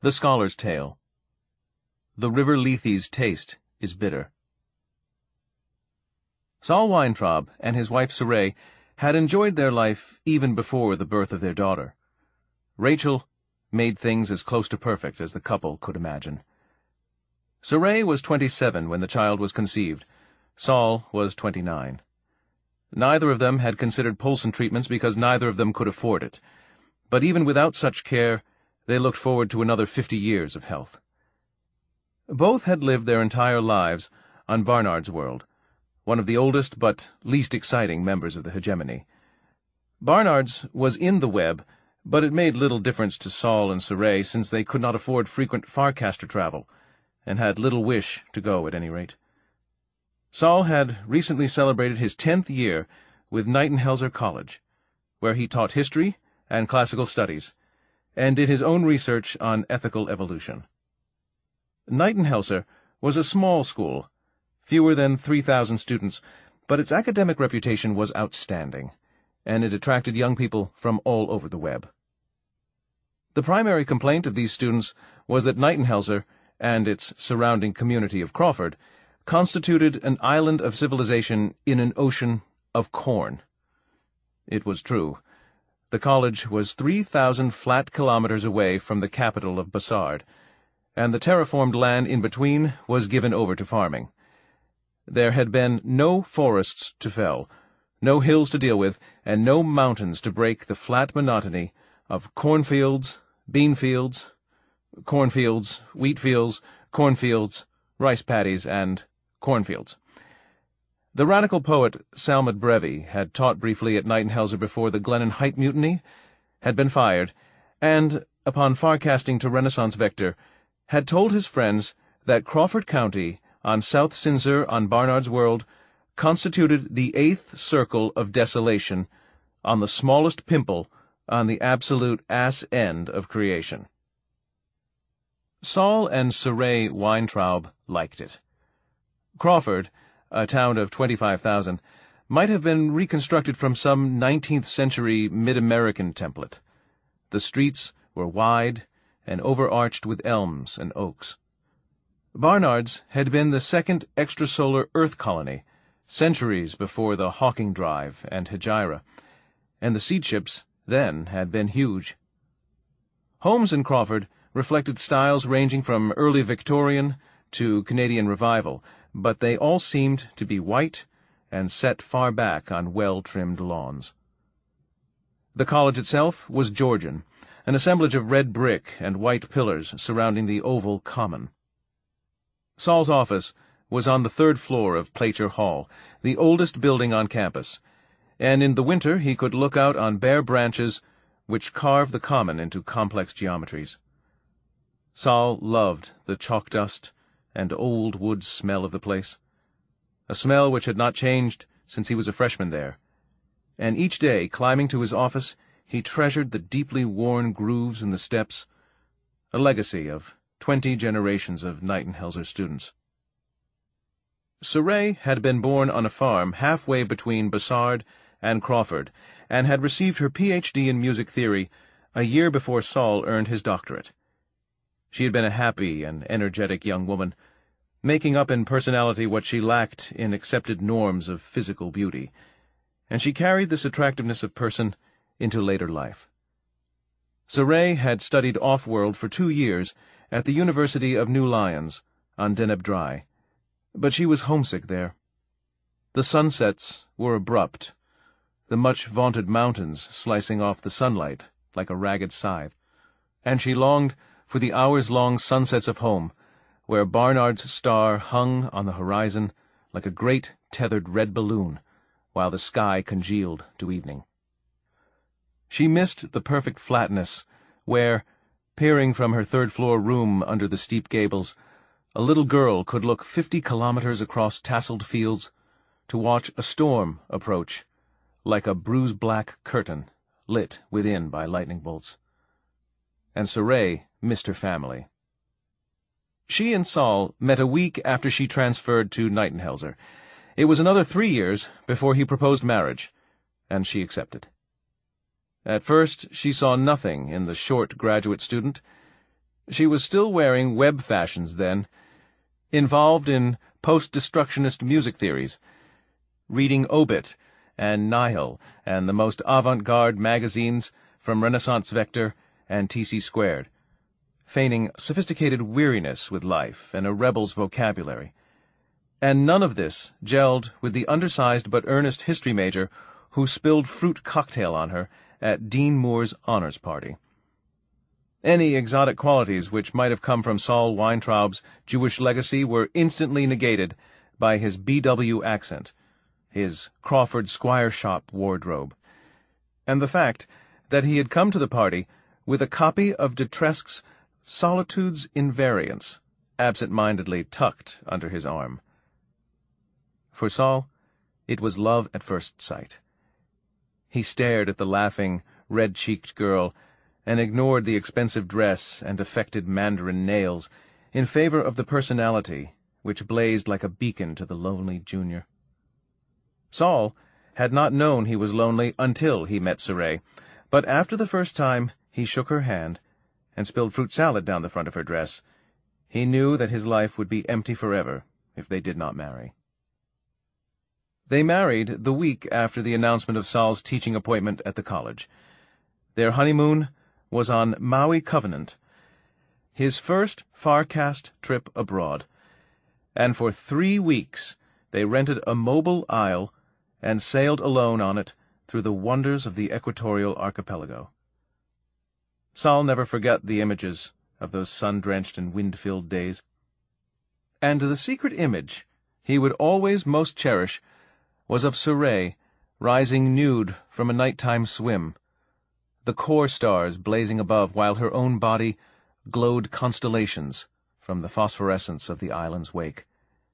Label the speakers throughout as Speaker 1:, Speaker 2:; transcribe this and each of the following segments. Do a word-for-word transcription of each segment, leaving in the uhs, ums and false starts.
Speaker 1: The Scholar's Tale. The River Lethe's taste is bitter. Saul Weintraub and his wife Sarai had enjoyed their life even before the birth of their daughter. Rachel made things as close to perfect as the couple could imagine. Sarai was twenty-seven when the child was conceived. Saul was twenty-nine. Neither of them had considered Polson treatments because neither of them could afford it. But even without such care, they looked forward to another fifty years of health. Both had lived their entire lives on Barnard's World, one of the oldest but least exciting members of the hegemony. Barnard's was in the web, but it made little difference to Saul and Sarai since they could not afford frequent Farcaster travel, and had little wish to go at any rate. Saul had recently celebrated his tenth year with Knightenhelser College, where he taught history and classical studies, and did his own research on ethical evolution. Knightenhelser was a small school, fewer than three thousand students, but its academic reputation was outstanding, and it attracted young people from all over the web. The primary complaint of these students was that Knightenhelser and its surrounding community of Crawford constituted an island of civilization in an ocean of corn. It was true. The college was three thousand flat kilometers away from the capital of Basard, and the terraformed land in between was given over to farming. There had been no forests to fell, no hills to deal with, and no mountains to break the flat monotony of cornfields, beanfields, cornfields, wheat fields, cornfields, rice paddies, and cornfields. The radical poet Salmon Brevy had taught briefly at Knightenhelser before the Glennon Height Mutiny, had been fired, and, upon farcasting to Renaissance Vector, had told his friends that Crawford County, on South Sinzer on Barnard's World, constituted the eighth circle of desolation on the smallest pimple on the absolute ass end of creation. Saul and Sarai Weintraub liked it. Crawford, a town of twenty-five thousand, might have been reconstructed from some nineteenth century mid-American template. The streets were wide and overarched with elms and oaks. Barnard's had been the second extrasolar Earth colony, centuries before the Hawking Drive and Hegira, and the seed ships then had been huge. Homes in Crawford reflected styles ranging from early Victorian to Canadian Revival, but they all seemed to be white and set far back on well-trimmed lawns. The college itself was Georgian, an assemblage of red brick and white pillars surrounding the oval common. Saul's office was on the third floor of Placher Hall, the oldest building on campus, and in the winter he could look out on bare branches which carved the common into complex geometries. Saul loved the chalk dust and old wood smell of the place, a smell which had not changed since he was a freshman there, and each day, climbing to his office, he treasured the deeply worn grooves in the steps, a legacy of twenty generations of Knightenhelser students. Sarai had been born on a farm halfway between Basard and Crawford, and had received her P H D in music theory a year before Saul earned his doctorate. She had been a happy and energetic young woman, making up in personality what she lacked in accepted norms of physical beauty, and she carried this attractiveness of person into later life. Sarai had studied off-world for two years at the University of New Lyons on Deneb Dry, but she was homesick there. The sunsets were abrupt, the much-vaunted mountains slicing off the sunlight like a ragged scythe, and she longed for the hours-long sunsets of home, where Barnard's star hung on the horizon like a great tethered red balloon, while the sky congealed to evening. She missed the perfect flatness, where, peering from her third-floor room under the steep gables, a little girl could look fifty kilometers across tasseled fields to watch a storm approach, like a bruise-black curtain lit within by lightning bolts. And Sarai missed her family. She and Saul met a week after she transferred to Knightenhelser. It was another three years before he proposed marriage, and she accepted. At first she saw nothing in the short graduate student. She was still wearing web fashions then, involved in post-destructionist music theories, reading Obit and Nihil and the most avant-garde magazines from Renaissance Vector and T C Squared, feigning sophisticated weariness with life and a rebel's vocabulary. And none of this gelled with the undersized but earnest history major who spilled fruit cocktail on her at Dean Moore's honors party. Any exotic qualities which might have come from Saul Weintraub's Jewish legacy were instantly negated by his B W accent, his Crawford Squire Shop wardrobe, and the fact that he had come to the party with a copy of de Tresque's Solitude's Invariance absent-mindedly tucked under his arm. For Saul, it was love at first sight. He stared at the laughing, red-cheeked girl and ignored the expensive dress and affected mandarin nails in favor of the personality which blazed like a beacon to the lonely junior. Saul had not known he was lonely until he met Saray, but after the first time he shook her hand and spilled fruit salad down the front of her dress, he knew that his life would be empty forever if they did not marry. They married the week after the announcement of Saul's teaching appointment at the college. Their honeymoon was on Maui Covenant, his first Farcast trip abroad, and for three weeks they rented a mobile isle and sailed alone on it through the wonders of the equatorial archipelago. Saul never forgot the images of those sun-drenched and wind-filled days. And the secret image he would always most cherish was of Saray rising nude from a nighttime swim, the core stars blazing above while her own body glowed constellations from the phosphorescence of the island's wake.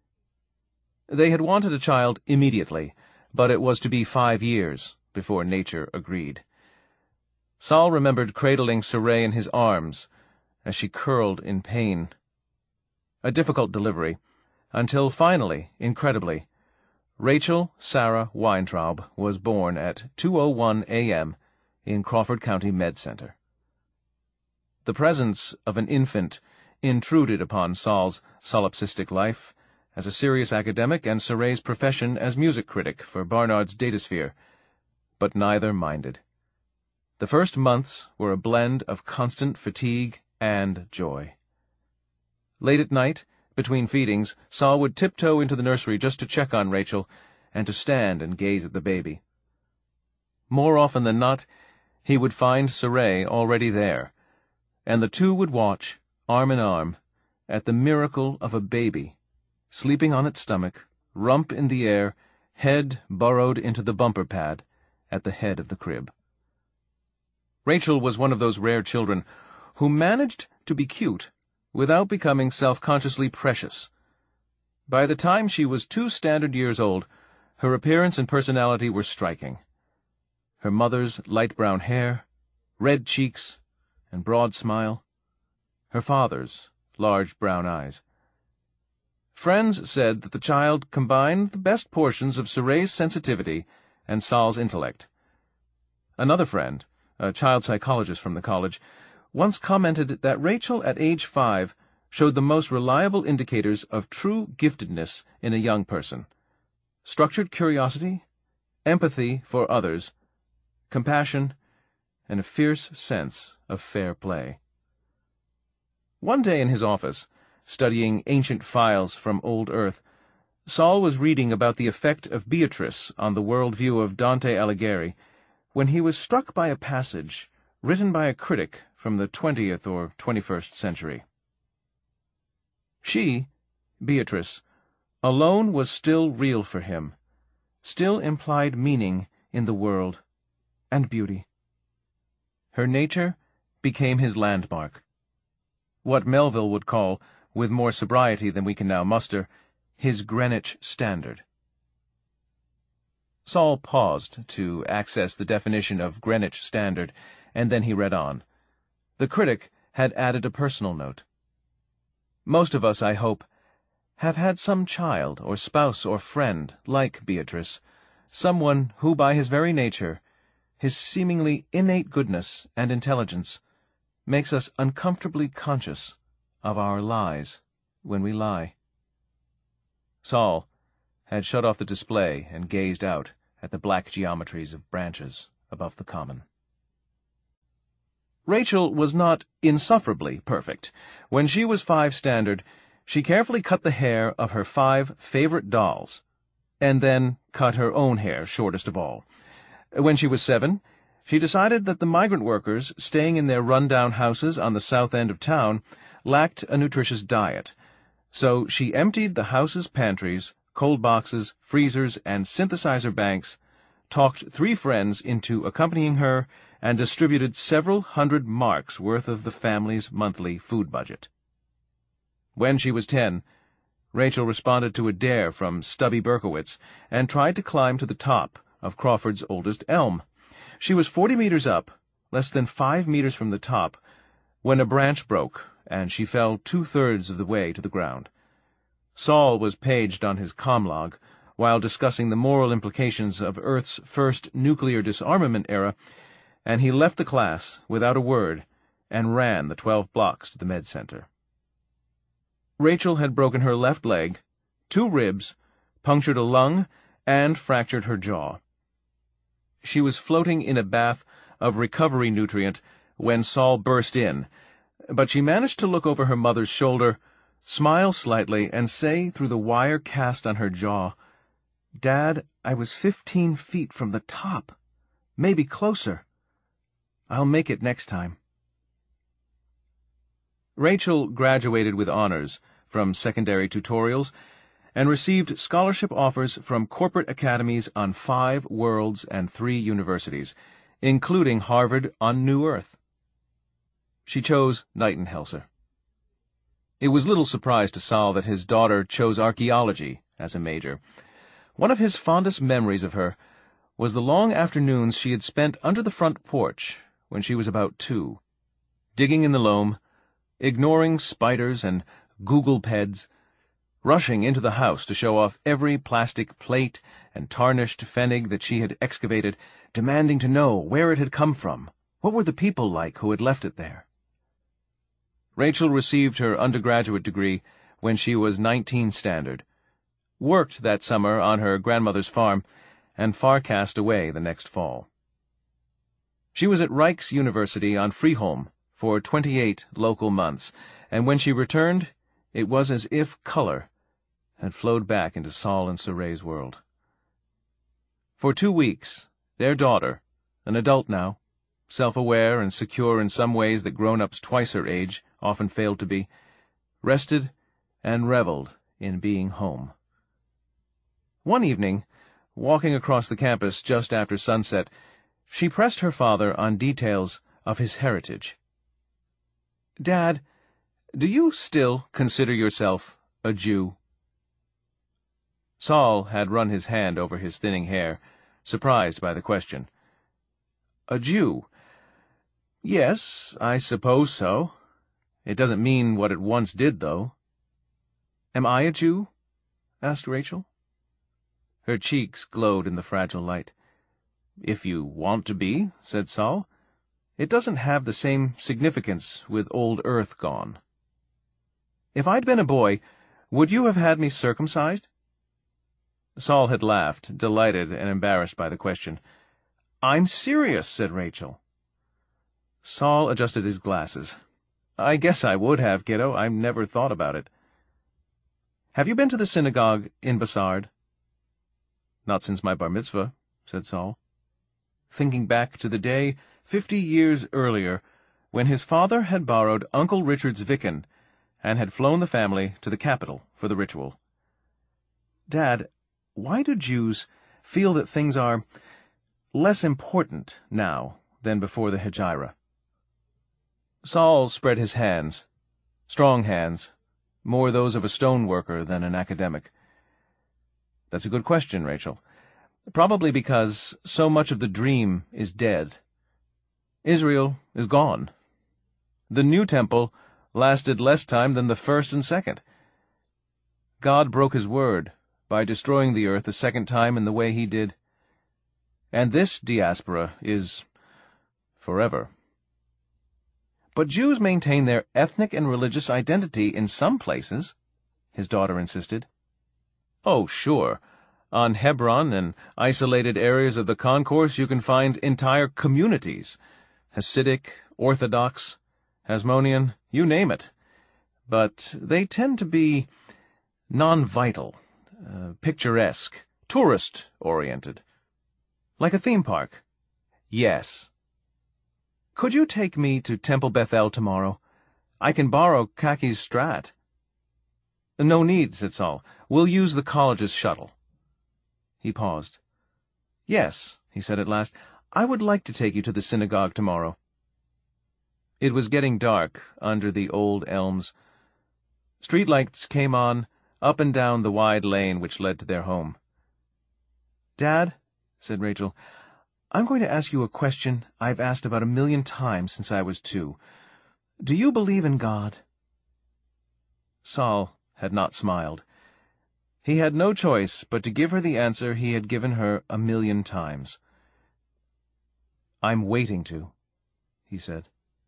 Speaker 1: They had wanted a child immediately, but it was to be five years before nature agreed. Saul remembered cradling Saray in his arms as she curled in pain. A difficult delivery, until finally, incredibly, Rachel Sarah Weintraub was born at two oh one a m in Crawford County Med Center. The presence of an infant intruded upon Saul's solipsistic life as a serious academic and Saray's profession as music critic for Barnard's Datasphere, but neither minded. The first months were a blend of constant fatigue and joy. Late at night, between feedings, Saul would tiptoe into the nursery just to check on Rachel and to stand and gaze at the baby. More often than not, he would find Saray already there, and the two would watch, arm in arm, at the miracle of a baby, sleeping on its stomach, rump in the air, head burrowed into the bumper pad at the head of the crib. Rachel was one of those rare children who managed to be cute without becoming self-consciously precious. By the time she was two standard years old, her appearance and personality were striking. Her mother's light brown hair, red cheeks, and broad smile. Her father's large brown eyes. Friends said that the child combined the best portions of Saray's sensitivity and Saul's intellect. Another friend, a child psychologist from the college, once commented that Rachel at age five showed the most reliable indicators of true giftedness in a young person: structured curiosity, empathy for others, compassion, and a fierce sense of fair play. One day in his office, studying ancient files from old Earth, Saul was reading about the effect of Beatrice on the worldview of Dante Alighieri when he was struck by a passage written by a critic from the twentieth or twenty-first century. She, Beatrice, alone was still real for him, still implied meaning in the world and beauty. Her nature became his landmark, what Melville would call, with more sobriety than we can now muster, his Greenwich Standard. Saul paused to access the definition of Greenwich Standard, and then he read on. The critic had added a personal note. Most of us, I hope, have had some child or spouse or friend like Beatrice, someone who by his very nature, his seemingly innate goodness and intelligence, makes us uncomfortably conscious of our lies when we lie. Saul had shut off the display and gazed out at the black geometries of branches above the common. Rachel was not insufferably perfect. When she was five standard, she carefully cut the hair of her five favorite dolls, and then cut her own hair shortest of all. When she was seven, she decided that the migrant workers staying in their run-down houses on the south end of town lacked a nutritious diet, so she emptied the house's pantries, cold boxes, freezers, and synthesizer banks, talked three friends into accompanying her, and distributed several hundred marks worth of the family's monthly food budget. When she was ten, Rachel responded to a dare from Stubby Berkowitz and tried to climb to the top of Crawford's oldest elm. She was forty meters up, less than five meters from the top, when a branch broke, and she fell two-thirds of the way to the ground. Saul was paged on his comlog, while discussing the moral implications of Earth's first nuclear disarmament era, and he left the class without a word and ran the twelve blocks to the med center. Rachel had broken her left leg, two ribs, punctured a lung, and fractured her jaw. She was floating in a bath of recovery nutrient when Saul burst in, but she managed to look over her mother's shoulder, smile slightly, and say through the wire cast on her jaw, "Dad, I was fifteen feet from the top. Maybe closer. I'll make it next time." Rachel graduated with honors from secondary tutorials and received scholarship offers from corporate academies on five worlds and three universities, including Harvard on New Earth. She chose Knightenhelser. It was little surprise to Saul that his daughter chose archaeology as a major. One of his fondest memories of her was the long afternoons she had spent under the front porch when she was about two, digging in the loam, ignoring spiders and googlepeds, rushing into the house to show off every plastic plate and tarnished pfennig that she had excavated, demanding to know where it had come from, what were the people like who had left it there. Rachel received her undergraduate degree when she was nineteen standard, worked that summer on her grandmother's farm, and far-cast away the next fall. She was at Rijks University on Freeholm for twenty-eight local months, and when she returned, it was as if color had flowed back into Saul and Soreille's world. For two weeks, their daughter, an adult now, self-aware and secure in some ways that grown-ups twice her age often failed to be, rested and reveled in being home. One evening, walking across the campus just after sunset, she pressed her father on details of his heritage. "Dad, do you still consider yourself a Jew?" Saul had run his hand over his thinning hair, surprised by the question. "A Jew? Yes, I suppose so. It doesn't mean what it once did, though." "Am I a Jew?" asked Rachel. Her cheeks glowed in the fragile light. "If you want to be," said Saul. "It doesn't have the same significance with old Earth gone." "If I'd been a boy, would you have had me circumcised?" Saul had laughed, delighted and embarrassed by the question. "I'm serious," said Rachel. Saul adjusted his glasses. "I guess I would have, kiddo. I never thought about it." "Have you been to the synagogue in Bassard?" "Not since my bar mitzvah," said Saul, thinking back to the day, fifty years earlier, when his father had borrowed Uncle Richard's Vicken and had flown the family to the capital for the ritual. "Dad, why do Jews feel that things are less important now than before the Hejira?" Saul spread his hands, strong hands, more those of a stoneworker than an academic. "That's a good question, Rachel. Probably because so much of the dream is dead. Israel is gone. The new temple lasted less time than the first and second. God broke his word by destroying the earth a second time in the way he did. And this diaspora is forever. But Jews maintain their ethnic and religious identity in some places, his daughter insisted. Oh, sure. On Hebron and isolated areas of the concourse you can find entire communities. Hasidic, Orthodox, Hasmonean, you name it. But they tend to be non-vital, uh, picturesque, tourist-oriented. Like a theme park. Yes. Could you take me to Temple Bethel tomorrow? I can borrow Kaki's Strat. No need, said Saul. We'll use the college's shuttle. He paused. Yes, he said at last, I would like to take you to the synagogue tomorrow. It was getting dark under the old elms. Streetlights came on, up and down the wide lane which led to their home. Dad, said Rachel, I'm going to ask you a question I've asked about a million times since I was two. Do you believe in God? Saul had not smiled. He had no choice but to give her the answer he had given her a million times. I'm waiting to, he said.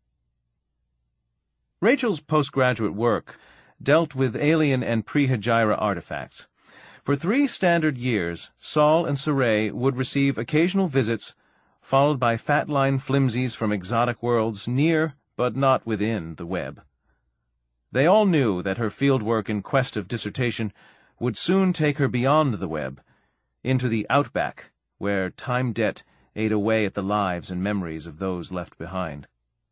Speaker 1: Rachel's postgraduate work dealt with alien and pre-Hijra artifacts. For three standard years, Saul and Sarai would receive occasional visits, followed by fat-line flimsies from exotic worlds near but not within the web. They all knew that her fieldwork in quest of dissertation would soon take her beyond the web, into the outback, where time debt ate away at the lives and memories of those left behind.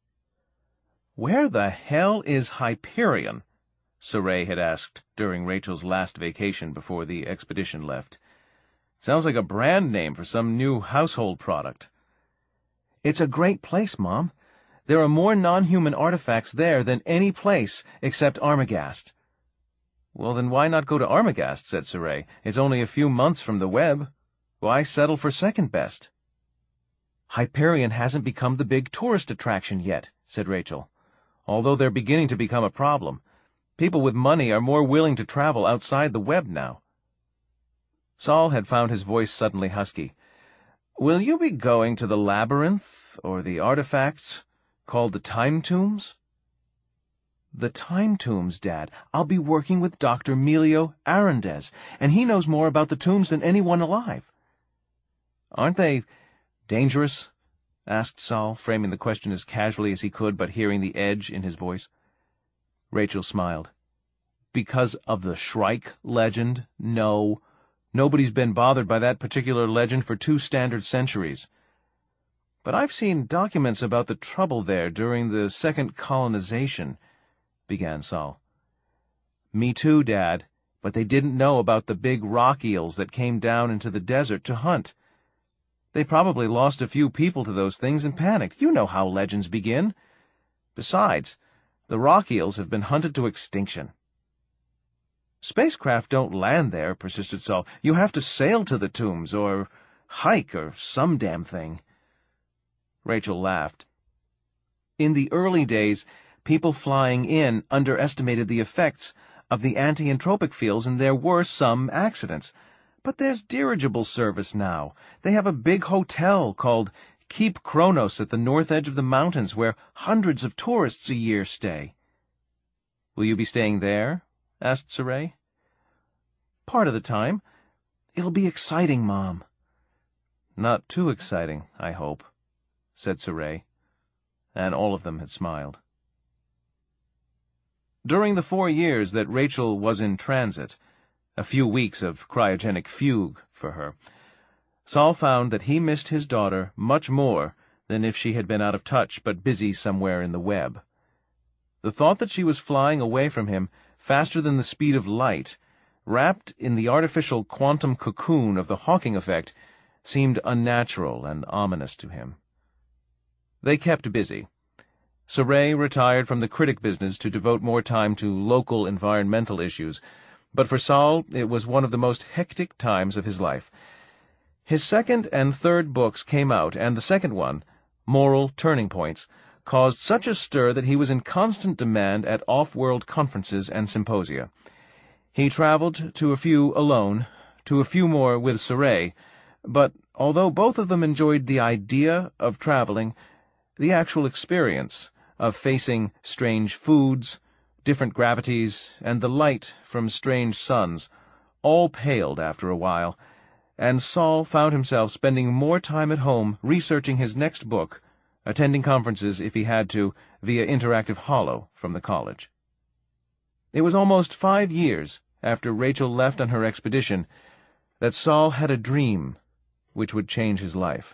Speaker 1: Where the hell is Hyperion? Sarai had asked during Rachel's last vacation before the expedition left. Sounds like a brand name for some new household product. It's a great place, Mom. There are more non-human artifacts there than any place except Armagast. Well, then why not go to Armagast, said Sarai. It's only a few months from the web. Why settle for second best? Hyperion hasn't become the big tourist attraction yet, said Rachel, although they're beginning to become a problem. People with money are more willing to travel outside the web now. Saul had found his voice suddenly husky. Will you be going to the labyrinth, or the artifacts, called the Time Tombs? The Time Tombs, Dad. I'll be working with Doctor Melio Arendez, and he knows more about the tombs than anyone alive. Aren't they dangerous? Asked Saul, framing the question as casually as he could, but hearing the edge in his voice. Rachel smiled. Because of the Shrike legend? No. Nobody's been bothered by that particular legend for two standard centuries. But I've seen documents about the trouble there during the second colonization, began Saul. Me too, Dad, but they didn't know about the big rock eels that came down into the desert to hunt. They probably lost a few people to those things and panicked. You know how legends begin. Besides, the rock eels have been hunted to extinction. Spacecraft don't land there, persisted Saul. You have to sail to the tombs, or hike, or some damn thing. Rachel laughed. In the early days, people flying in underestimated the effects of the anti-entropic fields, and there were some accidents. But there's dirigible service now. They have a big hotel called Keep Kronos at the north edge of the mountains, where hundreds of tourists a year stay. Will you be staying there? Asked Sarai. Part of the time. It'll be exciting, Mom. Not too exciting, I hope, said Sarai, and all of them had smiled. During the four years that Rachel was in transit, a few weeks of cryogenic fugue for her, Saul found that he missed his daughter much more than if she had been out of touch but busy somewhere in the web. The thought that she was flying away from him faster than the speed of light, wrapped in the artificial quantum cocoon of the Hawking effect, seemed unnatural and ominous to him. They kept busy. Sarai retired from the critic business to devote more time to local environmental issues, but for Saul it was one of the most hectic times of his life. His second and third books came out, and the second one, Moral Turning Points, caused such a stir that he was in constant demand at off-world conferences and symposia. He traveled to a few alone, to a few more with Sarai, but although both of them enjoyed the idea of traveling, the actual experience of facing strange foods, different gravities, and the light from strange suns, all paled after a while, and Saul found himself spending more time at home researching his next book, attending conferences if he had to, via interactive holo from the college. It was almost five years after Rachel left on her expedition that Saul had a dream which would change his life.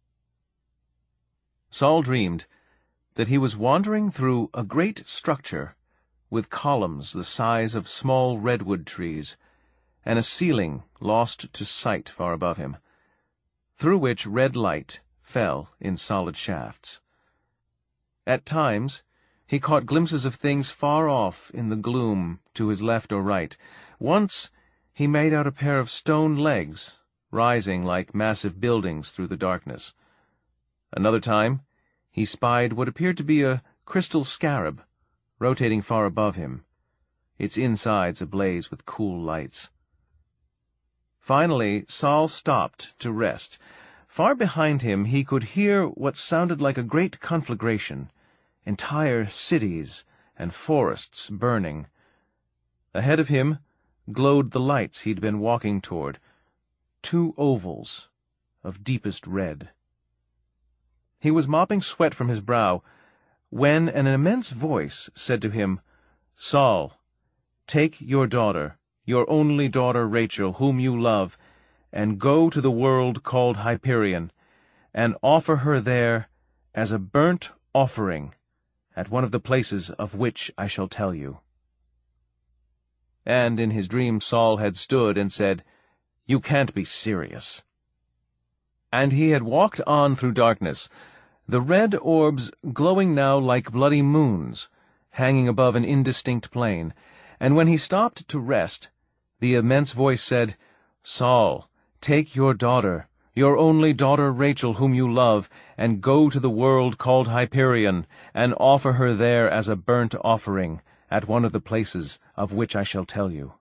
Speaker 1: Saul dreamed that he was wandering through a great structure with columns the size of small redwood trees, and a ceiling lost to sight far above him, through which red light fell in solid shafts. At times he caught glimpses of things far off in the gloom to his left or right. Once he made out a pair of stone legs rising like massive buildings through the darkness. Another time he spied what appeared to be a crystal scarab rotating far above him, its insides ablaze with cool lights. Finally Saul stopped to rest. Far behind him he could hear what sounded like a great conflagration, entire cities and forests burning. Ahead of him glowed the lights he'd been walking toward, two ovals of deepest red. He was mopping sweat from his brow when an immense voice said to him, "Saul, take your daughter, your only daughter Rachel, whom you love, and go to the world called Hyperion, and offer her there as a burnt offering at one of the places of which I shall tell you." And in his dream Saul had stood and said, "You can't be serious." And he had walked on through darkness, the red orbs glowing now like bloody moons, hanging above an indistinct plain, and when he stopped to rest, the immense voice said, "Saul, take your daughter, your only daughter Rachel, whom you love, and go to the world called Hyperion, and offer her there as a burnt offering at one of the places of which I shall tell you."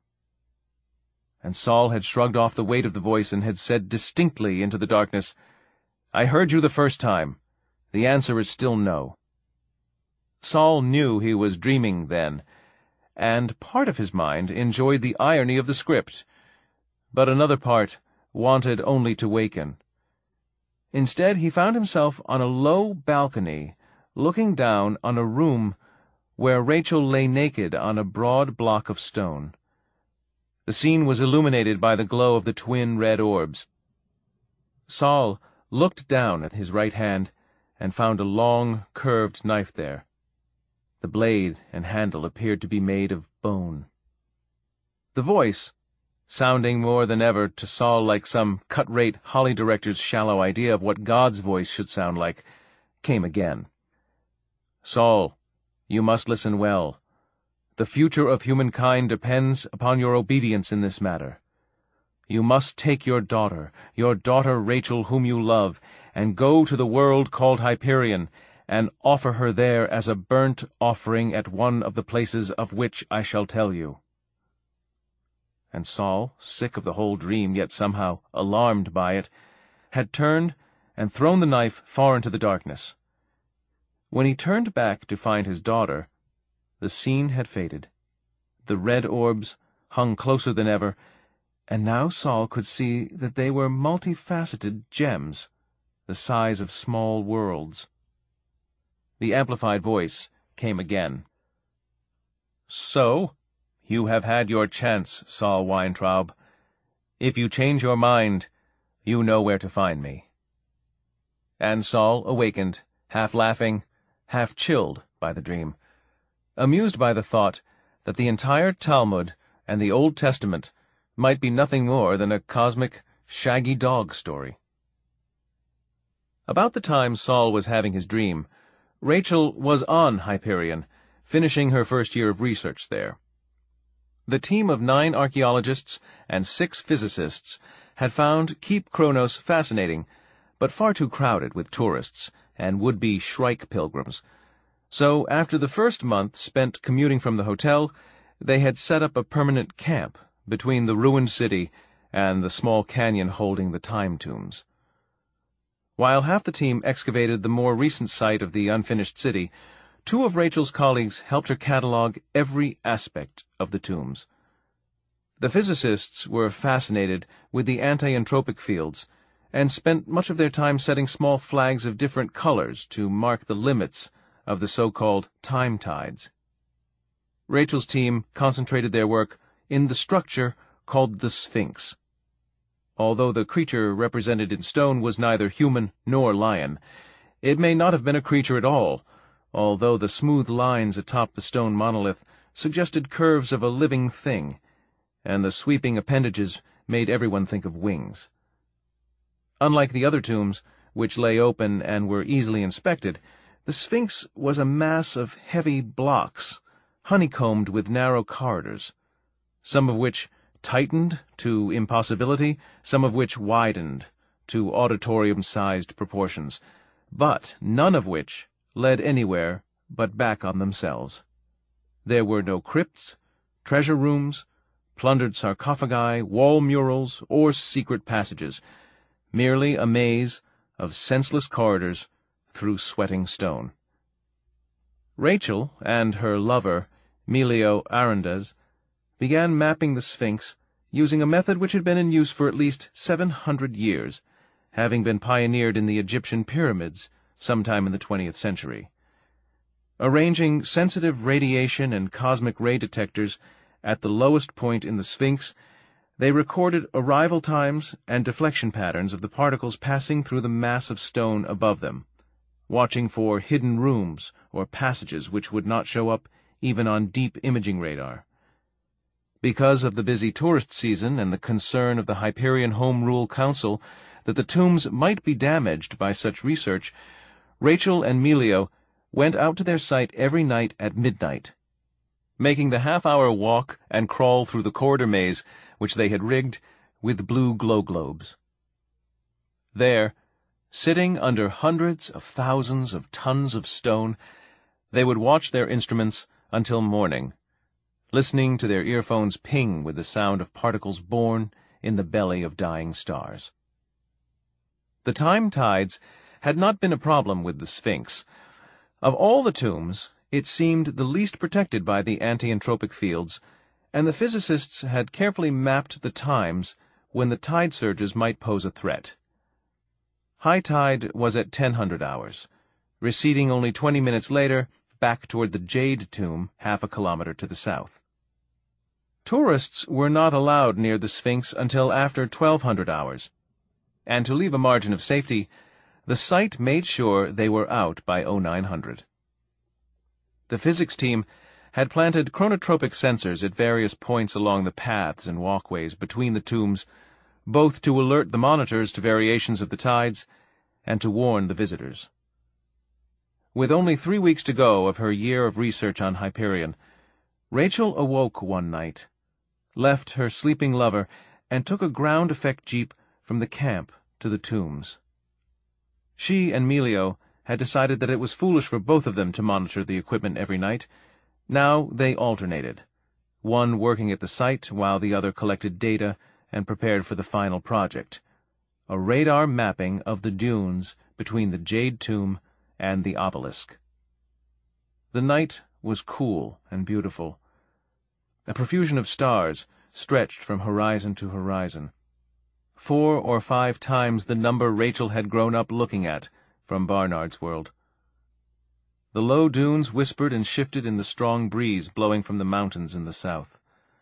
Speaker 1: And Saul had shrugged off the weight of the voice and had said distinctly into the darkness, "I heard you the first time. The answer is still no." Saul knew he was dreaming then, and part of his mind enjoyed the irony of the script, but another part wanted only to waken. Instead, he found himself on a low balcony, looking down on a room where Rachel lay naked on a broad block of stone. The scene was illuminated by the glow of the twin red orbs. Saul looked down at his right hand and found a long, curved knife there. The blade and handle appeared to be made of bone. The voice, sounding more than ever to Saul like some cut-rate Holly director's shallow idea of what God's voice should sound like, came again. "Saul, you must listen well. The future of humankind depends upon your obedience in this matter. You must take your daughter, your daughter Rachel, whom you love, and go to the world called Hyperion, and offer her there as a burnt offering at one of the places of which I shall tell you." And Saul, sick of the whole dream, yet somehow alarmed by it, had turned and thrown the knife far into the darkness. When he turned back to find his daughter, the scene had faded. The red orbs hung closer than ever, and now Saul could see that they were multifaceted gems, the size of small worlds. The amplified voice came again. "So, you have had your chance, Saul Weintraub. If you change your mind, you know where to find me." And Saul awakened, half laughing, half chilled by the dream, amused by the thought that the entire Talmud and the Old Testament might be nothing more than a cosmic shaggy dog story. About the time Saul was having his dream, Rachel was on Hyperion, finishing her first year of research there. The team of nine archaeologists and six physicists had found Keep Kronos fascinating, but far too crowded with tourists and would-be Shrike pilgrims. So after the first month spent commuting from the hotel, they had set up a permanent camp between the ruined city and the small canyon holding the time tombs. While half the team excavated the more recent site of the unfinished city, two of Rachel's colleagues helped her catalog every aspect of the tombs. The physicists were fascinated with the anti-entropic fields and spent much of their time setting small flags of different colors to mark the limits of the so-called time tides. Rachel's team concentrated their work in the structure called the Sphinx. Although the creature represented in stone was neither human nor lion, it may not have been a creature at all, although the smooth lines atop the stone monolith suggested curves of a living thing, and the sweeping appendages made everyone think of wings. Unlike the other tombs, which lay open and were easily inspected, the Sphinx was a mass of heavy blocks, honeycombed with narrow corridors, some of which tightened to impossibility, some of which widened to auditorium-sized proportions, but none of which led anywhere but back on themselves. There were no crypts, treasure rooms, plundered sarcophagi, wall murals, or secret passages, merely a maze of senseless corridors through sweating stone. Rachel and her lover, Melio Arendse, began mapping the Sphinx using a method which had been in use for at least seven hundred years, having been pioneered in the Egyptian pyramids sometime in the twentieth century. Arranging sensitive radiation and cosmic ray detectors at the lowest point in the Sphinx, they recorded arrival times and deflection patterns of the particles passing through the mass of stone above them, watching for hidden rooms or passages which would not show up even on deep imaging radar. Because of the busy tourist season and the concern of the Hyperion Home Rule Council that the tombs might be damaged by such research, Rachel and Melio went out to their site every night at midnight, making the half-hour walk and crawl through the corridor maze which they had rigged with blue glow globes. There, sitting under hundreds of thousands of tons of stone, they would watch their instruments until morning, listening to their earphones ping with the sound of particles born in the belly of dying stars. The time tides had not been a problem with the Sphinx. Of all the tombs, it seemed the least protected by the anti-entropic fields, and the physicists had carefully mapped the times when the tide surges might pose a threat. High tide was at ten hundred hours, receding only twenty minutes later back toward the Jade Tomb half a kilometer to the south. Tourists were not allowed near the Sphinx until after twelve hundred hours, and to leave a margin of safety, the site made sure they were out by oh nine hundred. The physics team had planted chronotropic sensors at various points along the paths and walkways between the tombs, both to alert the monitors to variations of the tides and to warn the visitors. With only three weeks to go of her year of research on Hyperion, Rachel awoke one night, left her sleeping lover, and took a ground effect jeep from the camp to the tombs. She and Melio had decided that it was foolish for both of them to monitor the equipment every night. Now they alternated, one working at the site while the other collected data and prepared for the final project, a radar mapping of the dunes between the Jade Tomb and the obelisk. The night was cool and beautiful. A profusion of stars stretched from horizon to horizon, four or five times the number Rachel had grown up looking at from Barnard's World. The low dunes whispered and shifted in the strong breeze blowing from the mountains in the south.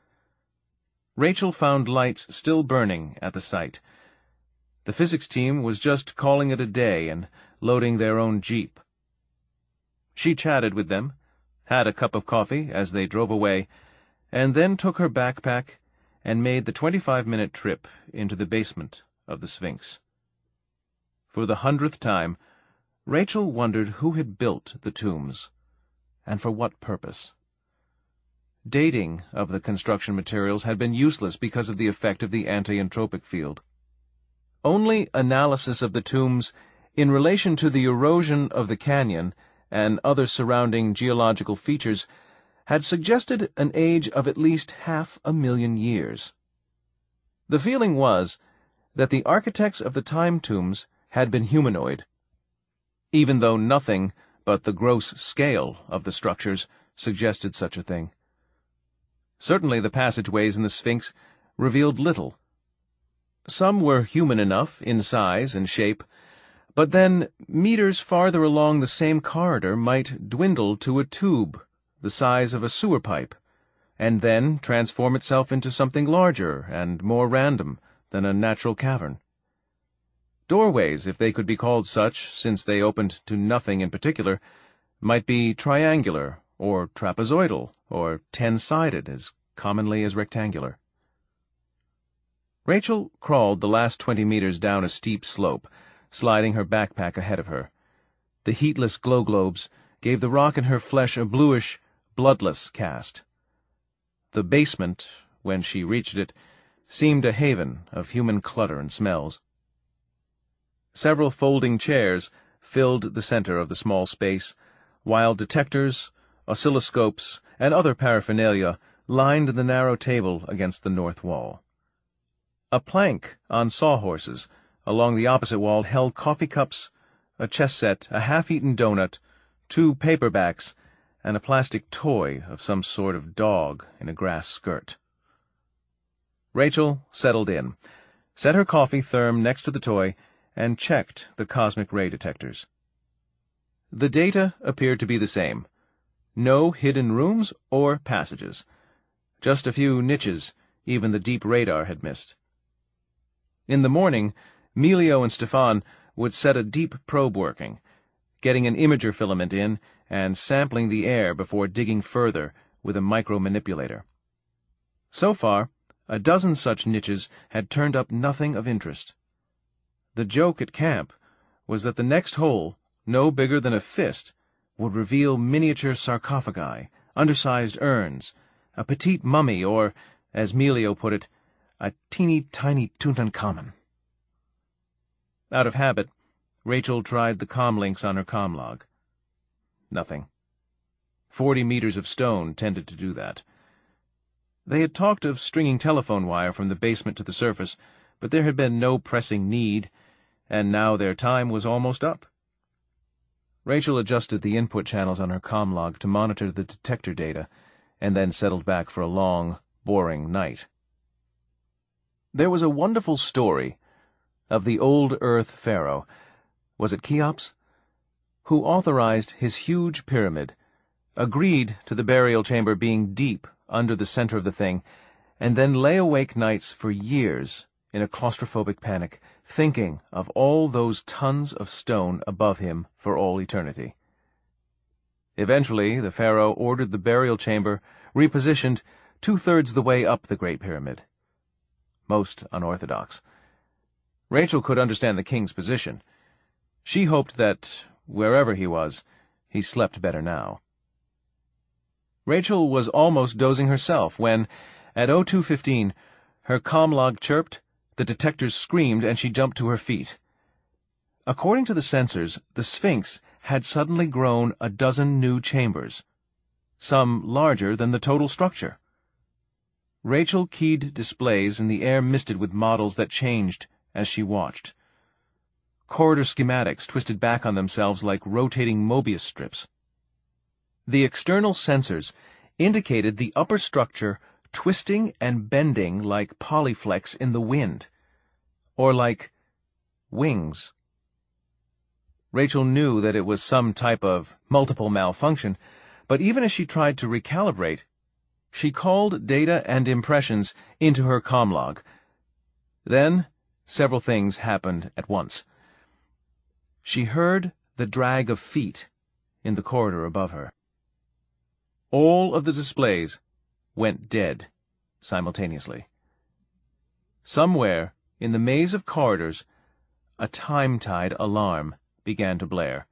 Speaker 1: Rachel found lights still burning at the site. The physics team was just calling it a day and loading their own jeep. She chatted with them, had a cup of coffee as they drove away, and then took her backpack and made the twenty-five minute trip into the basement of the Sphinx. For the hundredth time, Rachel wondered who had built the tombs, and for what purpose. Dating of the construction materials had been useless because of the effect of the anti-entropic field. Only analysis of the tombs in relation to the erosion of the canyon and other surrounding geological features had suggested an age of at least half a million years. The feeling was that the architects of the time tombs had been humanoid, even though nothing but the gross scale of the structures suggested such a thing. Certainly the passageways in the Sphinx revealed little. Some were human enough in size and shape, but then meters farther along the same corridor might dwindle to a tube the size of a sewer pipe, and then transform itself into something larger and more random than a natural cavern. Doorways, if they could be called such, since they opened to nothing in particular, might be triangular, or trapezoidal, or ten-sided, as commonly as rectangular. Rachel crawled the last twenty meters down a steep slope, sliding her backpack ahead of her. The heatless glow globes gave the rock in her flesh a bluish, bloodless cast. The basement, when she reached it, seemed a haven of human clutter and smells. Several folding chairs filled the center of the small space, while detectors, oscilloscopes, and other paraphernalia lined the narrow table against the north wall. A plank on sawhorses along the opposite wall held coffee cups, a chess set, a half-eaten donut, two paperbacks, and a plastic toy of some sort of dog in a grass skirt. Rachel settled in, set her coffee therm next to the toy, and checked the cosmic ray detectors. The data appeared to be the same. No hidden rooms or passages. Just a few niches even the deep radar had missed. In the morning, Melio and Stefan would set a deep probe working, getting an imager filament in and sampling the air before digging further with a micro-manipulator. So far, a dozen such niches had turned up nothing of interest. The joke at camp was that the next hole, no bigger than a fist, would reveal miniature sarcophagi, undersized urns, a petite mummy, or, as Melio put it, a teeny-tiny Tutankhamun. Out of habit, Rachel tried the comlinks on her comlog. Nothing. Forty meters of stone tended to do that. They had talked of stringing telephone wire from the basement to the surface, but there had been no pressing need, and now their time was almost up. Rachel adjusted the input channels on her comlog to monitor the detector data, and then settled back for a long, boring night. There was a wonderful story of the old Earth pharaoh, was it Cheops, who authorized his huge pyramid, agreed to the burial chamber being deep under the center of the thing, and then lay awake nights for years in a claustrophobic panic, thinking of all those tons of stone above him for all eternity. Eventually, the pharaoh ordered the burial chamber repositioned two-thirds the way up the Great Pyramid. Most unorthodox. Rachel could understand the king's position. She hoped that, wherever he was, he slept better now. Rachel was almost dozing herself when, at oh two fifteen, her comlog chirped, the detectors screamed, and she jumped to her feet. According to the sensors, the Sphinx had suddenly grown a dozen new chambers, some larger than the total structure. Rachel keyed displays in the air misted with models that changed as she watched. Corridor schematics twisted back on themselves like rotating Mobius strips. The external sensors indicated the upper structure twisting and bending like polyflex in the wind, or like wings. Rachel knew that it was some type of multiple malfunction, but even as she tried to recalibrate, she called data and impressions into her comlog. Then, several things happened at once. She heard the drag of feet in the corridor above her. All of the displays went dead simultaneously. Somewhere in the maze of corridors, a time-tide alarm began to blare.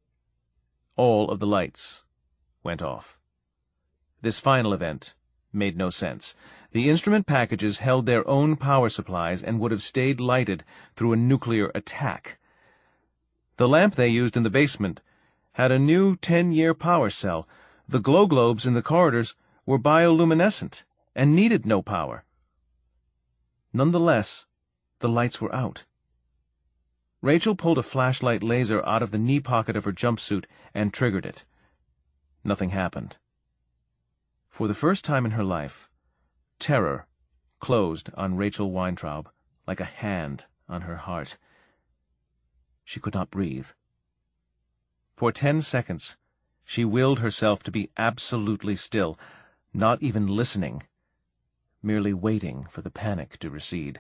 Speaker 1: All of the lights went off. This final event made no sense. The instrument packages held their own power supplies and would have stayed lighted through a nuclear attack. The lamp they used in the basement had a new ten-year power cell. The glow globes in the corridors were bioluminescent and needed no power. Nonetheless, the lights were out. Rachel pulled a flashlight laser out of the knee pocket of her jumpsuit and triggered it. Nothing happened. For the first time in her life, terror closed on Rachel Weintraub like a hand on her heart. She could not breathe. For ten seconds, she willed herself to be absolutely still, not even listening, merely waiting for the panic to recede.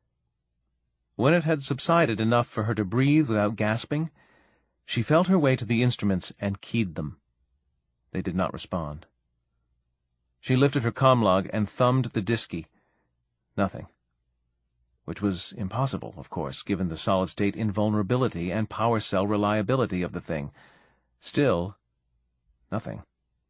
Speaker 1: When it had subsided enough for her to breathe without gasping, she felt her way to the instruments and keyed them. They did not respond. She lifted her comlog and thumbed the diskey. Nothing. Which was impossible, of course, given the solid-state invulnerability and power cell reliability of the thing. Still, nothing.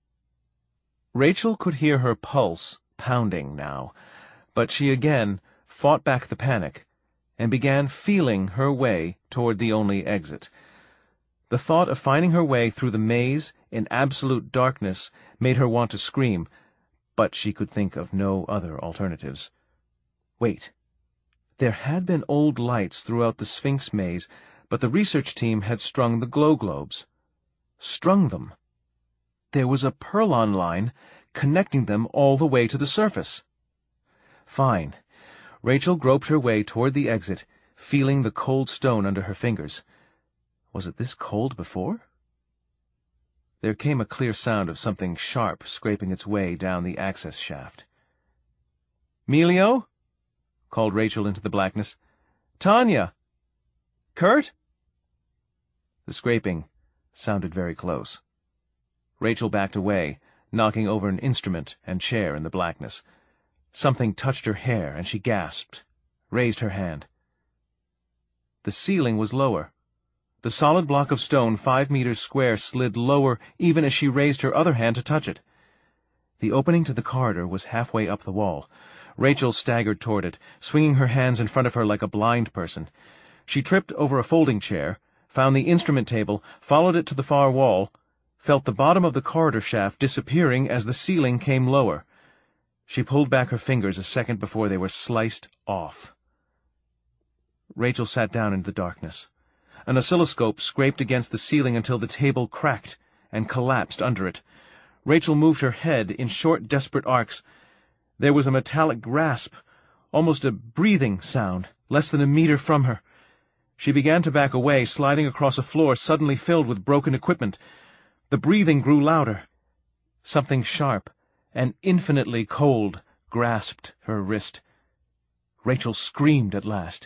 Speaker 1: Rachel could hear her pulse pounding now, but she again fought back the panic and began feeling her way toward the only exit. The thought of finding her way through the maze in absolute darkness made her want to scream, but she could think of no other alternatives. Wait. There had been old lights throughout the Sphinx maze, but the research team had strung the glow globes. Strung them. There was a Perlon line connecting them all the way to the surface. Fine. Rachel groped her way toward the exit, feeling the cold stone under her fingers. Was it this cold before? There came a clear sound of something sharp scraping its way down the access shaft. "Melio?" called Rachel into the blackness. "Tanya? Kurt?" The scraping sounded very close. Rachel backed away, knocking over an instrument and chair in the blackness. Something touched her hair, and she gasped, raised her hand. The ceiling was lower. The solid block of stone five meters square slid lower even as she raised her other hand to touch it. The opening to the corridor was halfway up the wall. Rachel staggered toward it, swinging her hands in front of her like a blind person. She tripped over a folding chair, found the instrument table, followed it to the far wall, felt the bottom of the corridor shaft disappearing as the ceiling came lower. She pulled back her fingers a second before they were sliced off. Rachel sat down into the darkness. An oscilloscope scraped against the ceiling until the table cracked and collapsed under it. Rachel moved her head in short, desperate arcs. There was a metallic rasp, almost a breathing sound, less than a meter from her. She began to back away, sliding across a floor suddenly filled with broken equipment. The breathing grew louder. Something sharp and infinitely cold grasped her wrist. Rachel screamed at last.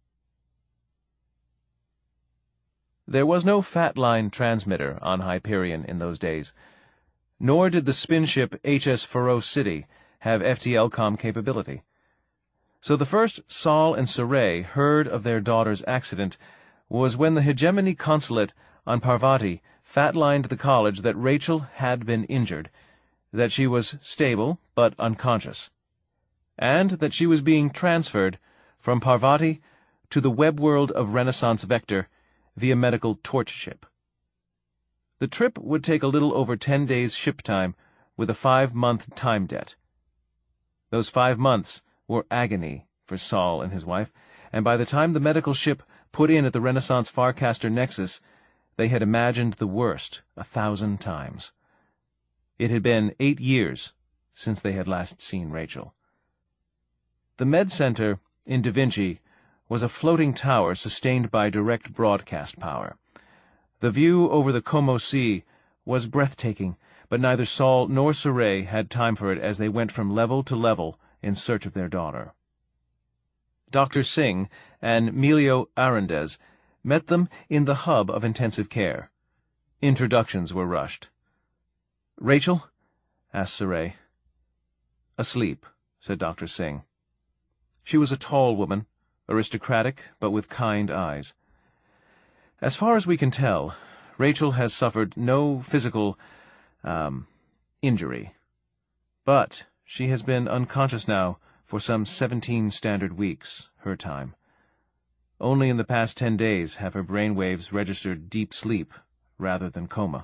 Speaker 1: There was no fat-line transmitter on Hyperion in those days, nor did the spin ship H S Faroe City have F T L COM capability. So the first Sol and Saray heard of their daughter's accident was when the Hegemony Consulate on Parvati fat-lined the college that Rachel had been injured, that she was stable but unconscious, and that she was being transferred from Parvati to the web world of Renaissance Vector via medical torch ship. The trip would take a little over ten days ship time with a five-month time debt. Those five months were agony for Sol and his wife, and by the time the medical ship put in at the Renaissance Farcaster Nexus, they had imagined the worst a thousand times. It had been eight years since they had last seen Rachel. The Med Center in Da Vinci was a floating tower sustained by direct broadcast power. The view over the Como Sea was breathtaking, but neither Sol nor Saray had time for it as they went from level to level in search of their daughter. Doctor Singh and Melio Arendez met them in the hub of intensive care. Introductions were rushed. "Rachel?" asked Saray. "Asleep," said Doctor Singh. She was a tall woman, aristocratic but with kind eyes. "As far as we can tell, Rachel has suffered no physical, um, injury. But she has been unconscious now for some seventeen standard weeks, her time. Only in the past ten days have her brain waves registered deep sleep rather than coma."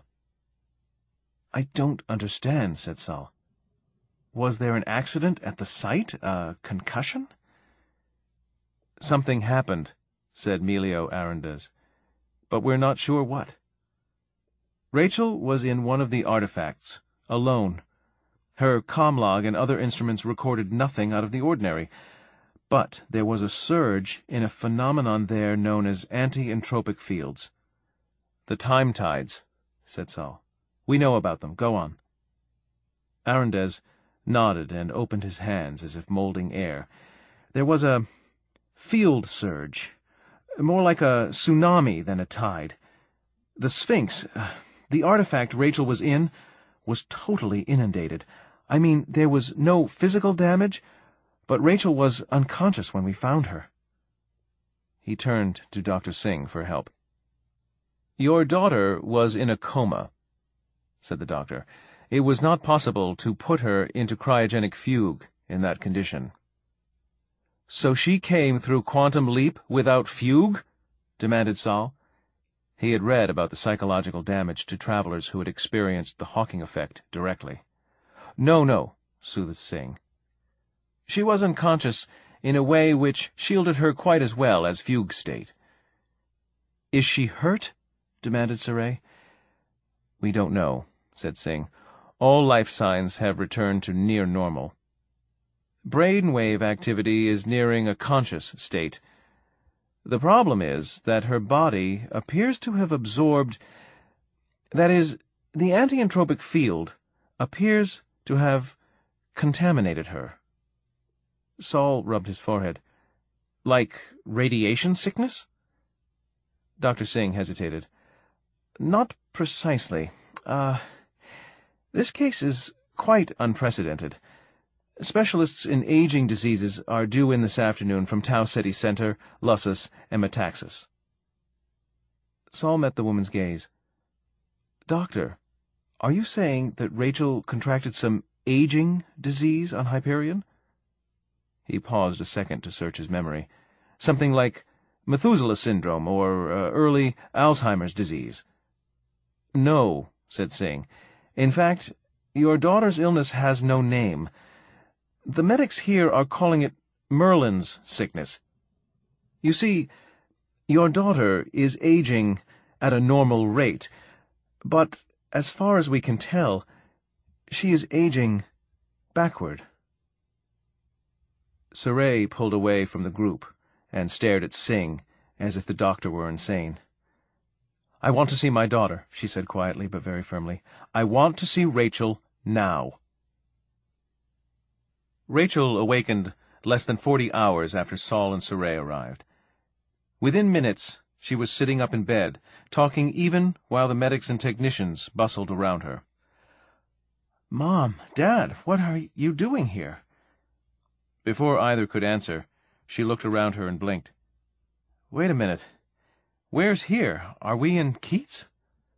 Speaker 1: "I don't understand," said Sol. "Was there an accident at the site? A concussion?" "Something happened," said Melio Arundel, "but we're not sure what." Rachel was in one of the artifacts, alone. Her comlog and other instruments recorded nothing out of the ordinary, but there was a surge in a phenomenon there known as anti-entropic fields. "The time tides," said Saul. "We know about them. Go on." Arundel nodded and opened his hands as if molding air. "There was a field surge, more like a tsunami than a tide. The Sphinx, uh, the artifact Rachel was in, was totally inundated. I mean, there was no physical damage, but Rachel was unconscious when we found her." He turned to Doctor Singh for help. "Your daughter was in a coma," said the doctor. "It was not possible to put her into cryogenic fugue in that condition." "So she came through quantum leap without fugue?" demanded Saul. He had read about the psychological damage to travelers who had experienced the Hawking effect directly. "No, no," soothed Singh. "She was unconscious in a way which shielded her quite as well as fugue state." "Is she hurt?" demanded Saray. "We don't know," said Singh. "All life signs have returned to near normal. Brainwave activity is nearing a conscious state. The problem is that her body appears to have absorbed... That is, the anti-entropic field appears to have contaminated her." Saul rubbed his forehead. "Like radiation sickness?" Doctor Singh hesitated. "Not precisely. Ah, uh, this case is quite unprecedented. Specialists in aging diseases are due in this afternoon from Tau Ceti Center, Lussus, and Metaxas." Saul met the woman's gaze. "Doctor, are you saying that Rachel contracted some aging disease on Hyperion?" He paused a second to search his memory. "Something like Methuselah syndrome or uh, early Alzheimer's disease?" "No," said Singh. "In fact, your daughter's illness has no name. The medics here are calling it Merlin's sickness. You see, your daughter is aging at a normal rate, but as far as we can tell, she is aging backward." Saray pulled away from the group and stared at Singh as if the doctor were insane. "I want to see my daughter," she said quietly but very firmly. "I want to see Rachel now." Rachel awakened less than forty hours after Saul and Saray arrived. Within minutes, she was sitting up in bed, talking even while the medics and technicians bustled around her. "Mom, Dad, what are you doing here?" Before either could answer, she looked around her and blinked. "Wait a minute. Where's here? Are we in Keats?"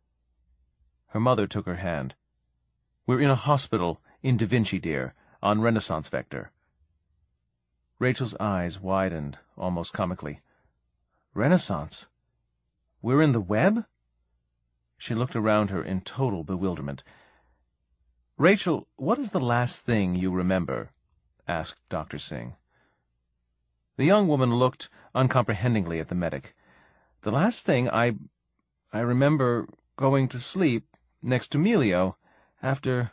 Speaker 1: Her mother took her hand. "We're in a hospital in Da Vinci, dear, on Renaissance Vector." Rachel's eyes widened, almost comically. "Renaissance? We're in the web?" She looked around her in total bewilderment. "Rachel, what is the last thing you remember?" asked Doctor Singh. The young woman looked uncomprehendingly at the medic. "The last thing I... I remember going to sleep next to Melio after..."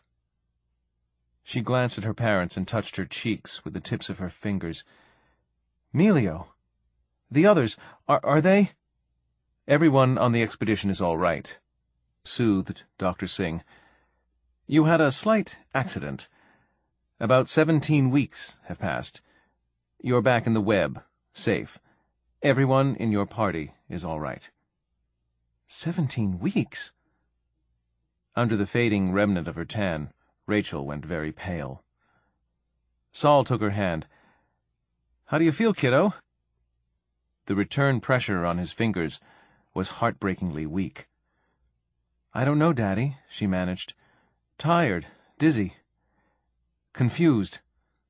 Speaker 1: She glanced at her parents and touched her cheeks with the tips of her fingers. "Melio? The others, are, are they—" "Everyone on the expedition is all right," soothed Doctor Singh. "You had a slight accident. About seventeen weeks have passed. You're back in the web, safe. Everyone in your party is all right." Seventeen weeks? Under the fading remnant of her tan, Rachel went very pale. Saul took her hand. "How do you feel, kiddo?" The return pressure on his fingers was heartbreakingly weak. "I don't know, Daddy," she managed. "Tired, dizzy, confused."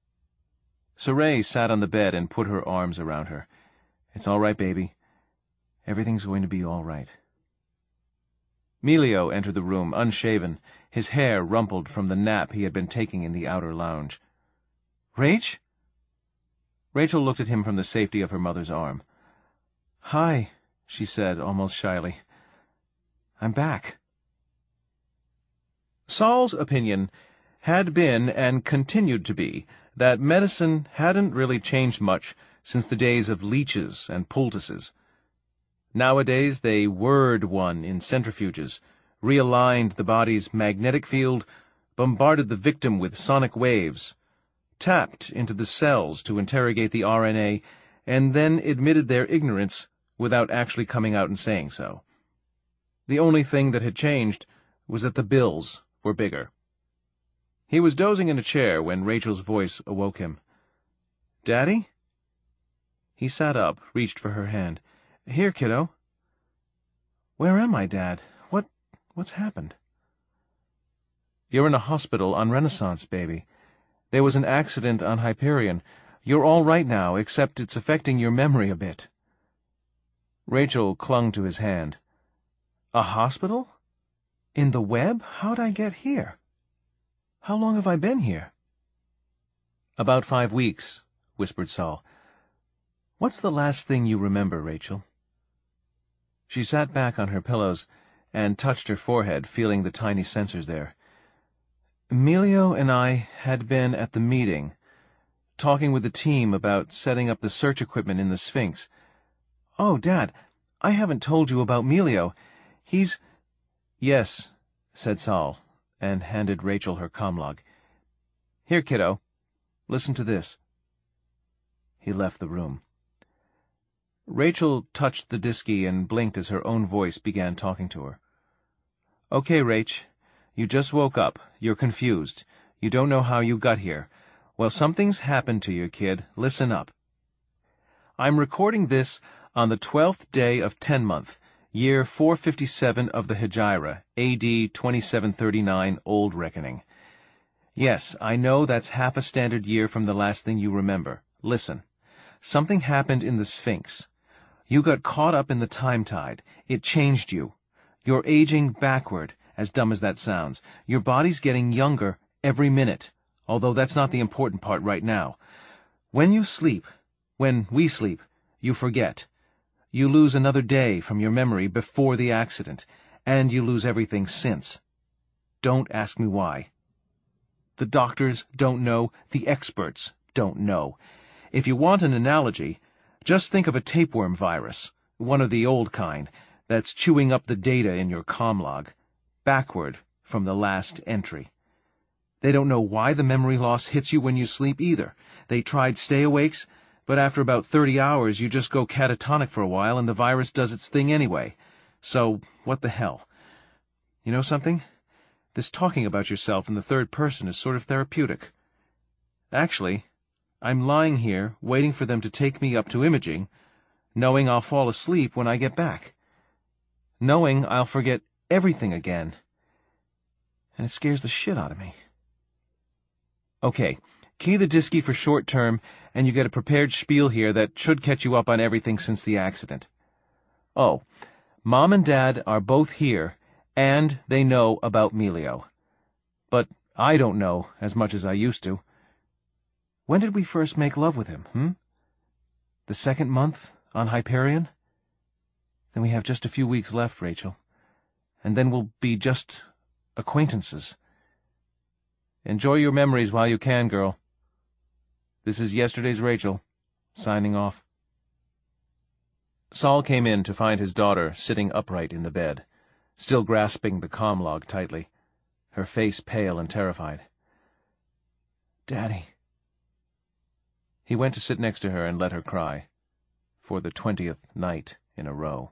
Speaker 1: Saray sat on the bed and put her arms around her. "It's all right, baby. Everything's going to be all right." Melio entered the room, unshaven, his hair rumpled from the nap he had been taking in the outer lounge. "Rach?" Rachel looked at him from the safety of her mother's arm. "Hi," she said, almost shyly. "I'm back." Saul's opinion had been, and continued to be, that medicine hadn't really changed much since the days of leeches and poultices. Nowadays they whirred one in centrifuges, realigned the body's magnetic field, bombarded the victim with sonic waves, tapped into the cells to interrogate the R N A, and then admitted their ignorance without actually coming out and saying so. The only thing that had changed was that the bills were bigger. He was dozing in a chair when Rachel's voice awoke him. "Daddy?" He sat up, reached for her hand. "Here, kiddo." "Where am I, Dad? What, what's happened?" "You're in a hospital on Renaissance, baby. There was an accident on Hyperion. You're all right now, except it's affecting your memory a bit." Rachel clung to his hand. "A hospital? In the web? How'd I get here? How long have I been here?" "About five weeks," whispered Saul. "What's the last thing you remember, Rachel?" She sat back on her pillows and touched her forehead, feeling the tiny sensors there. "Emilio and I had been at the meeting, talking with the team about setting up the search equipment in the Sphinx. Oh, Dad, I haven't told you about Emilio. He's—" "Yes," said Saul, and handed Rachel her comlog. "Here, kiddo. Listen to this." He left the room. Rachel touched the disky and blinked as her own voice began talking to her. "Okay, Rach. You just woke up. You're confused. You don't know how you got here. Well, something's happened to you, kid. Listen up. I'm recording this on the twelfth day of Tenmonth, year four fifty-seven of the Hejira, A D twenty-seven thirty-nine Old Reckoning. Yes, I know that's half a standard year from the last thing you remember. Listen. Something happened in the Sphinx. You got caught up in the time tide. It changed you. You're aging backward, as dumb as that sounds. Your body's getting younger every minute, although that's not the important part right now. When you sleep, when we sleep, you forget. You lose another day from your memory before the accident, and you lose everything since. Don't ask me why. The doctors don't know, the experts don't know. If you want an analogy, just think of a tapeworm virus, one of the old kind, that's chewing up the data in your comlog, backward from the last entry. They don't know why the memory loss hits you when you sleep either. They tried stay-awakes, but after about thirty hours you just go catatonic for a while and the virus does its thing anyway. So, what the hell? You know something? This talking about yourself in the third person is sort of therapeutic. Actually, I'm lying here waiting for them to take me up to imaging, knowing I'll fall asleep when I get back. Knowing I'll forget everything again. And it scares the shit out of me. Okay, key the disky for short term, and you get a prepared spiel here that should catch you up on everything since the accident. Oh, Mom and Dad are both here, and they know about Emilio. But I don't know as much as I used to. When did we first make love with him, hmm? The second month on Hyperion? Then we have just a few weeks left, Rachel. And then we'll be just acquaintances. Enjoy your memories while you can, girl. This is yesterday's Rachel, signing off. Saul came in to find his daughter sitting upright in the bed, still grasping the comlog tightly, her face pale and terrified. "Daddy." He went to sit next to her and let her cry, for the twentieth night in a row.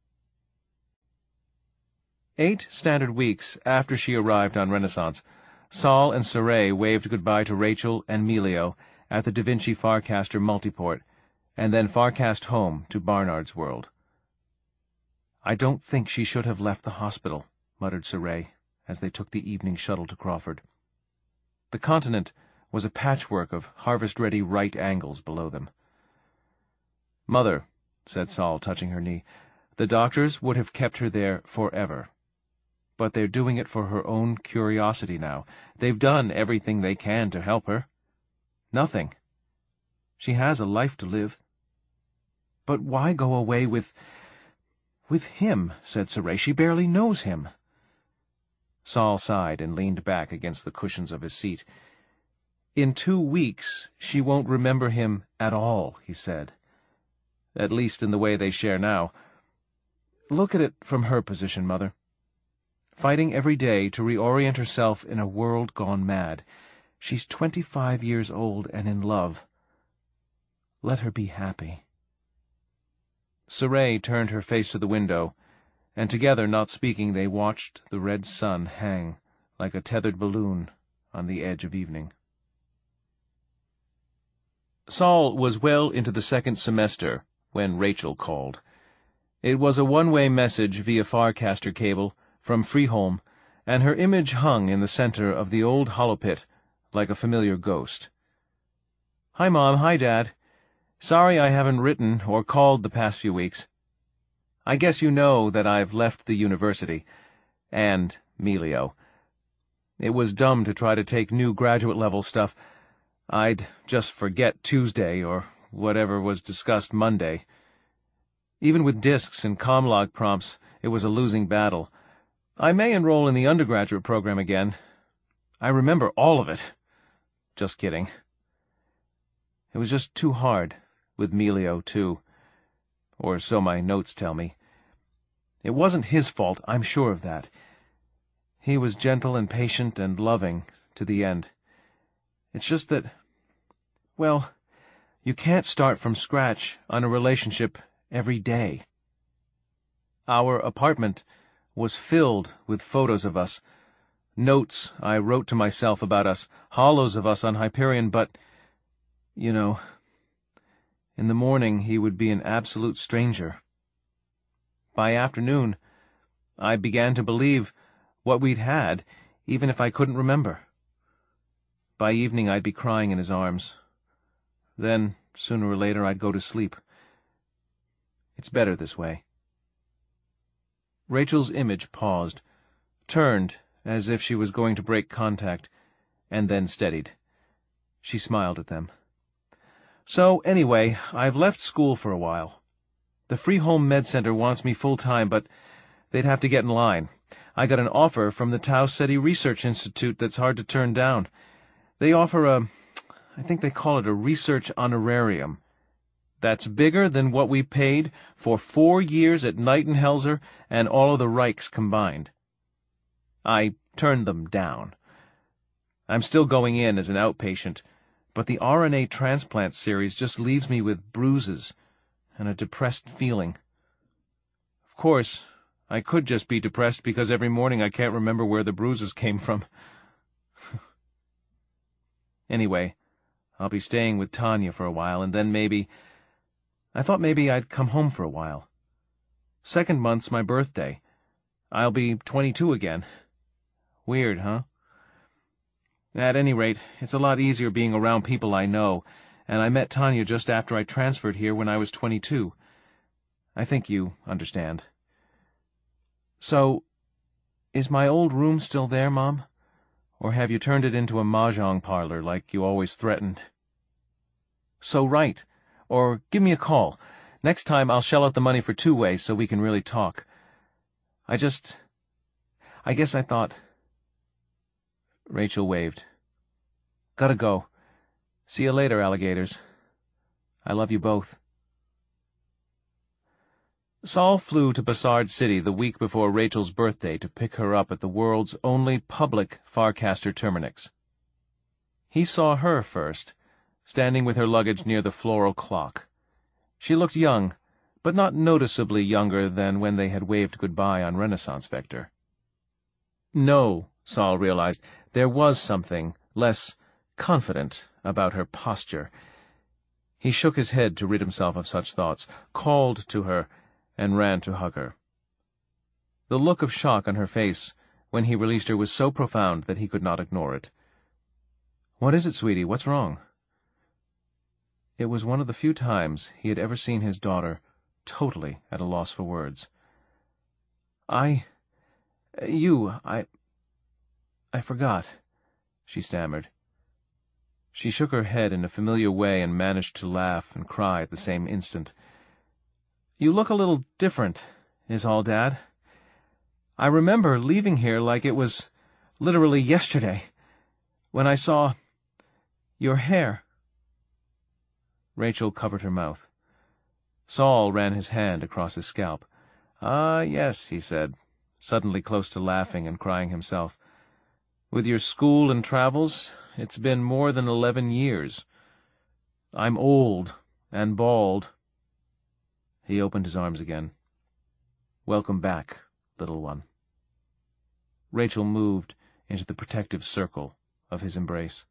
Speaker 1: Eight standard weeks after she arrived on Renaissance, Saul and Saray waved goodbye to Rachel and Emilio at the Da Vinci Farcaster multiport, and then Farcast home to Barnard's World. "I don't think she should have left the hospital," muttered Saray, as they took the evening shuttle to Crawford. The continent was a patchwork of harvest-ready right angles below them. "Mother," said Saul, touching her knee, "the doctors would have kept her there forever. But they're doing it for her own curiosity now. They've done everything they can to help her. Nothing. She has a life to live." But why go away with... with him, said Saray. She barely knows him. Saul sighed and leaned back against the cushions of his seat. In two weeks she won't remember him at all, he said. At least in the way they share now. Look at it from her position, Mother. Fighting every day to reorient herself in a world gone mad. She's twenty-five years old and in love. Let her be happy. Saray turned her face to the window, and together, not speaking, they watched the red sun hang like a tethered balloon on the edge of evening. Saul was well into the second semester when Rachel called. It was a one-way message via Farcaster cable from Freeholm, and her image hung in the center of the old hollow pit like a familiar ghost. "Hi, Mom. Hi, Dad. Sorry I haven't written or called the past few weeks. I guess you know that I've left the university. And Melio. It was dumb to try to take new graduate-level stuff. I'd just forget Tuesday or whatever was discussed Monday. Even with discs and comlog prompts, it was a losing battle. I may enroll in the undergraduate program again. I remember all of it. Just kidding. It was just too hard, with Melio, too. Or so my notes tell me. It wasn't his fault, I'm sure of that. He was gentle and patient and loving to the end. It's just that, well, you can't start from scratch on a relationship every day. Our apartment was filled with photos of us, notes I wrote to myself about us, hollows of us on Hyperion, but, you know, in the morning he would be an absolute stranger. By afternoon, I began to believe what we'd had, even if I couldn't remember. By evening I'd be crying in his arms. Then, sooner or later, I'd go to sleep. It's better this way. Rachel's image paused, turned as if she was going to break contact, and then steadied. She smiled at them. So, anyway, I've left school for a while. The Freeholm Med Center wants me full-time, but they'd have to get in line. I got an offer from the Tau Ceti Research Institute that's hard to turn down. They offer a, I think they call it a research honorarium. That's bigger than what we paid for four years at Knightenhelzer and all of the Reichs combined. I turned them down. I'm still going in as an outpatient, but the R N A transplant series just leaves me with bruises and a depressed feeling. Of course, I could just be depressed because every morning I can't remember where the bruises came from. Anyway, I'll be staying with Tanya for a while, and then maybe... I thought maybe I'd come home for a while. Second month's my birthday. I'll be twenty-two again. Weird, huh? At any rate, it's a lot easier being around people I know, and I met Tanya just after I transferred here when I was twenty-two. I think you understand. So, is my old room still there, Mom? Or have you turned it into a mahjong parlor like you always threatened? So write, or give me a call. Next time I'll shell out the money for two-way so we can really talk. I just... I guess I thought... Rachel waved. Gotta go. See you later, alligators. I love you both. Saul flew to Bassard City the week before Rachel's birthday to pick her up at the world's only public Farcaster Terminix. He saw her first, standing with her luggage near the floral clock. She looked young, but not noticeably younger than when they had waved goodbye on Renaissance Vector. No, Saul realized, there was something less confident about her posture. He shook his head to rid himself of such thoughts, called to her, and ran to hug her. The look of shock on her face when he released her was so profound that he could not ignore it. "What is it, sweetie? What's wrong?" It was one of the few times he had ever seen his daughter totally at a loss for words. I... you... I... I forgot, she stammered. She shook her head in a familiar way and managed to laugh and cry at the same instant. You look a little different, is all, Dad. I remember leaving here like it was literally yesterday, when I saw your hair. Rachel covered her mouth. Saul ran his hand across his scalp. "Ah, yes," he said, suddenly close to laughing and crying himself. "With your school and travels, it's been more than eleven years. I'm old and bald." He opened his arms again. "Welcome back, little one." Rachel moved into the protective circle of his embrace.